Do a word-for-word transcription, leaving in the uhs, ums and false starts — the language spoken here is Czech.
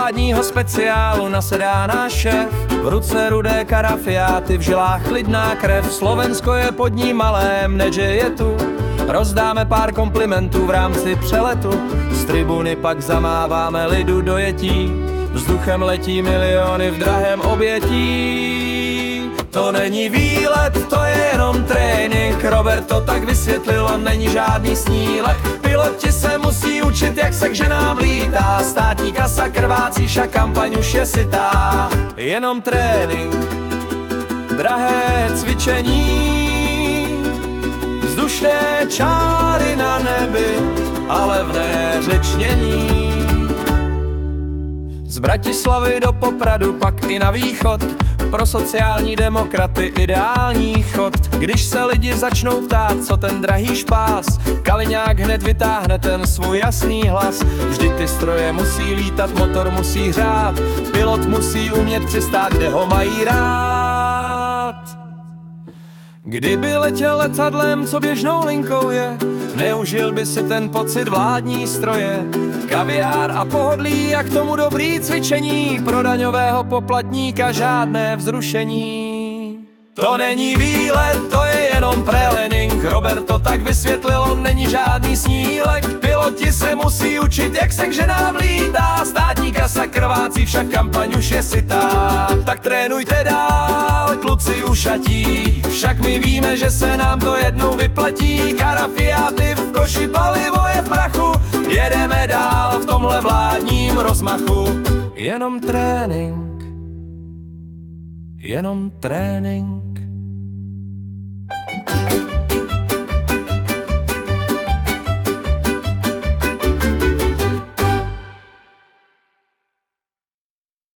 vládního speciálu nasedá náš šéf. V ruce rudé karafiáty, v žilách klidná krev. Slovensko je pod ní malé, mneže je tu. Rozdáme pár komplimentů v rámci přeletu. Z tribuny pak zamáváme lidu dojetí. Vzduchem letí miliony v drahém obětí. To není výlet, to je jenom trénink. Robert to tak vysvětlil, on není žádný snílek. Piloti se musí učit, jak se k ženám lítá. Státní kasa krvácí, však kampaň už je sytá. Jenom trénink, drahé cvičení, vzdušné čáry na nebi a levné řečnění. Z Bratislavy do Popradu, pak i na východ. Pro sociální demokraty ideální chod. Když se lidi začnou ptát, co ten drahý špás, Kaliňák hned vytáhne ten svůj jasný hlas. Vždyť ty stroje musí lítat, motor musí hřát, pilot musí umět přistát, kde ho mají rád. Kdyby letěl letadlem, co běžnou linkou je, neužil by si ten pocit vládní stroje. Kaviár a pohodlí, jak tomu dobrý cvičení, pro daňového poplatníka žádné vzrušení. To není výlet, to je jenom prelening. Robert to tak vysvětlil, on není žádný snílek. Piloti se musí učit, jak se k ženám lítá. Státní kasa krvácí, však kampaň už je sytá. Tak trénujte dál, kluci ušatí, však my víme, že se nám to jednou vyplatí. Karafiáty v koši, palivo je v prachu, jedeme dál v tomhle vládním rozmachu. Jenom trénink, jenom trénink.